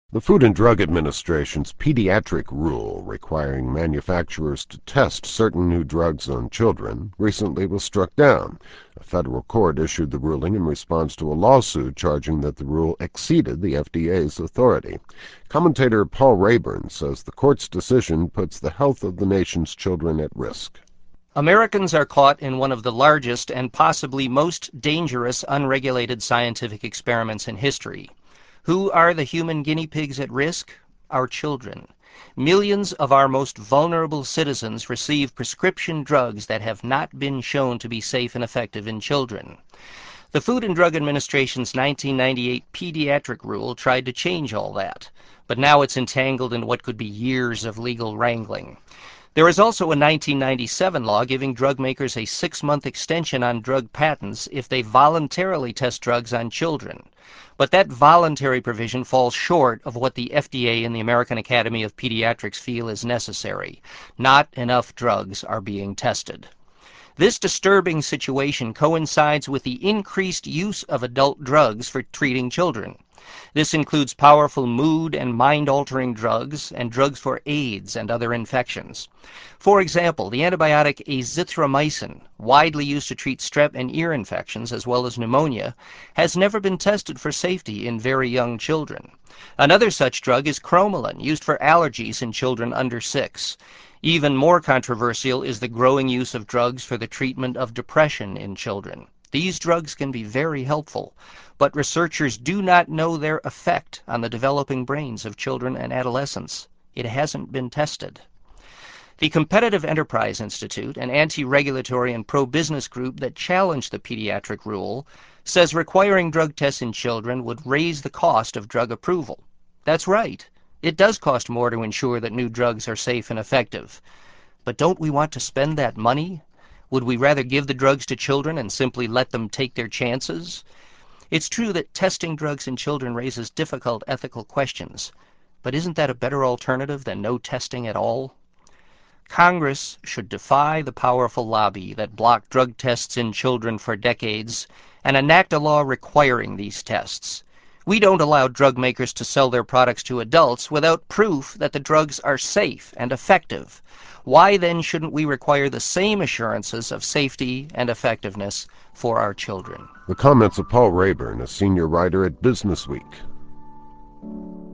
The Food and Drug Administration's pediatric rule requiring manufacturers to test certain new drugs on children recently was struck down. A federal court issued the ruling in response to a lawsuit charging that the rule exceeded the FDA's authority. Commentator Paul Rayburn says the court's decision puts the health of the nation's children at risk. Americans are caught in one of the largest and possibly most dangerous unregulated scientific experiments in history. Who are the human guinea pigs at risk? Our children. Millions of our most vulnerable citizens receive prescription drugs that have not been shown to be safe and effective in children. The Food and Drug Administration's 1998 pediatric rule tried to change all that, but now it's entangled in what could be years of legal wrangling. There is also a 1997 law giving drug makers a 6-month extension on drug patents if they voluntarily test drugs on children. But that voluntary provision falls short of what the FDA and the American Academy of Pediatrics feel is necessary. Not enough drugs are being tested. This disturbing situation coincides with the increased use of adult drugs for treating children. This includes powerful mood and mind-altering drugs and drugs for AIDS and other infections. For example, the antibiotic azithromycin, widely used to treat strep and ear infections as well as pneumonia, has never been tested for safety in very young children. Another such drug is cromolyn, used for allergies in children under 6. Even more controversial is the growing use of drugs for the treatment of depression in children. These drugs can be very helpful, but researchers do not know their effect on the developing brains of children and adolescents. It hasn't been tested. The Competitive Enterprise Institute, an anti-regulatory and pro-business group that challenged the pediatric rule, says requiring drug tests in children would raise the cost of drug approval. That's right. It does cost more to ensure that new drugs are safe and effective. But don't we want to spend that money? Would we rather give the drugs to children and simply let them take their chances? It's true that testing drugs in children raises difficult ethical questions, but isn't that a better alternative than no testing at all? Congress should defy the powerful lobby that blocked drug tests in children for decades and enact a law requiring these tests. We don't allow drug makers to sell their products to adults without proof that the drugs are safe and effective. Why then shouldn't we require the same assurances of safety and effectiveness for our children? The comments of Paul Rayburn, a senior writer at Businessweek.